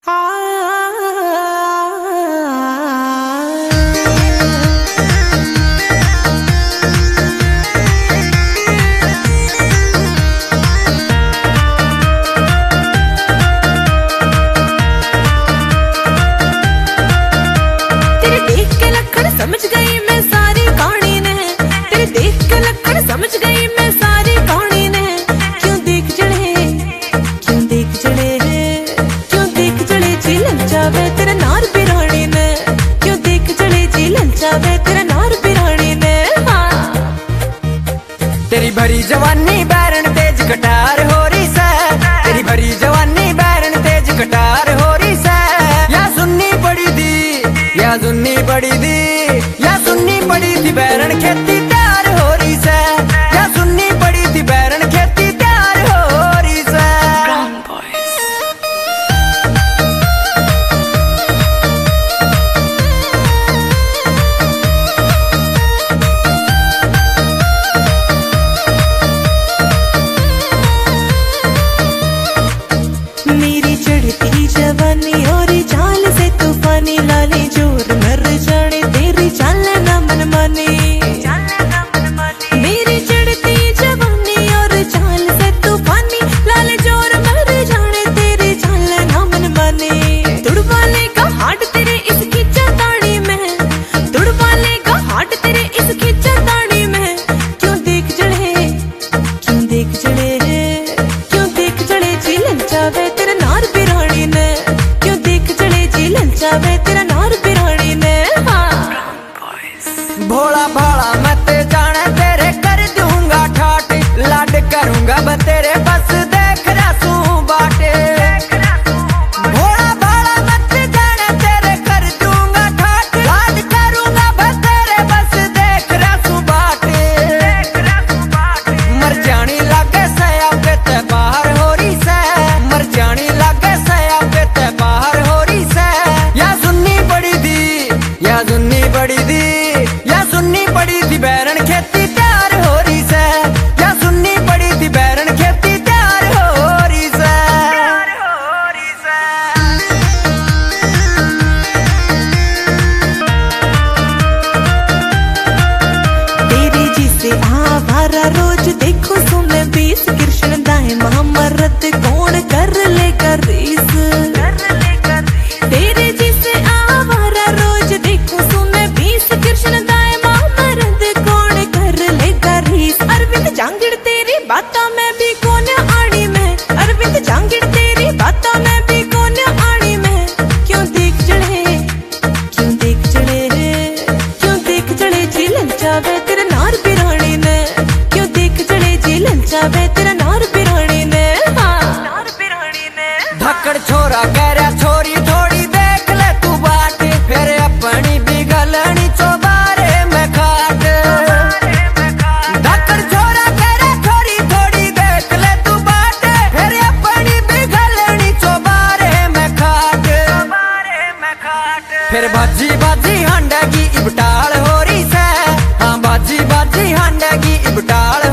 समझ गई मैं सारी कहानी ने, तेरे देख के लक्कड़ समझ गई मैं सारी कहानी ने। क्यों देख जड़े, क्यों देख जड़े, क्यों देख जड़े जी ललचावे तेरा नार बिरानी ने। क्यों देख जड़े जी ललचावे तेरा नार बिरानी ने। हाँ तेरी भरी जवानी बैरन तेज कटार हो रही से, तेरी भरी जवानी बैरन तेज कटार हो रही से। या सुननी पड़ी दी, या सुननी पड़ी दी, या सुननी पड़ी थी बैरन खेती तैयार हो रही से। या सुननी पड़ी थी बैरन खेती तैयार हो रही से। मेरी चढ़ती जवानी और चाल से तूफानी लाली जोर मर जाने तेरी चाल ना मन माने। मेरी चढ़ती जवानी और चाल से तूफानी लाल जोर मर जाने तेरी चाल ना मन माने। तुड़वाले का हाट तेरे इस खिंचातानी में, तुड़वाले का हाट तेरे इस खिंचातानी में। क्यों देख जड़े, क्यों देख जड़े, क्यों देख जड़े जी ललचावे तेरा नार बिरानी ने। क्यों देख जड़े जी ललचावे तेरा नार बिरानी ने। भोला भाला मैं ते जाने तेरे कर दूंगा ठाट, लाड करूंगा मैं तेरे बस देख रसू बाटे। भोला भाला मैं ते जाने तेरे कर दूंगा ठाट, लाड करूंगा मैं तेरे बस देख रसू बाटे। मर जानी लागे सया पे ते बाहर हो रही से, मर जानी लागे सया पे ते बाहर हो रही से। या सुननी पड़ी दी, या सुननी पड़ी दी, या सुननी पड़ी थी बैरन खेती तैयार हो रही से। या सुननी पड़ी थी बैरन खेती तैयार हो रही से। तेरी जिसे आवारा रोज देखो सुन 20 कृष्ण दाए महामरत कौन कर लेगा रीस। तेरे जिसे आवारा रोज देखो सुन 20 कृष्ण दाए महामरत कौन कर लेगा रीस। अरविंद जांगिड़ तेरी बातों में भी कौन आड़ी में, अरविंद जांगिड़ तेरी बातों में भी कौन आड़ी में। क्यों देख जड़े, क्यों देख जड़े, क्यों देख जड़े जी ललचावे तेरा नार बिरानी ने। क्यों देख जड़े जी ललचावे तेरा नार बिरानी ने। नार बिरानी ने। धक्कड़ छोरा कह रहा छोरी थोड़ी देख ले तू बाट, फिर अपनी भी गलनी चौबारे में खाट। धक्कड़ छोरा कह रहा छोरी थोड़ी देख ले तू बाट, फिर अपनी भी गलनी चौबारे में खाट। फिर बाजी बाजी हांडा की इबटाल हो रही से, हाँ बाजी बाजी हांडा की इबटाल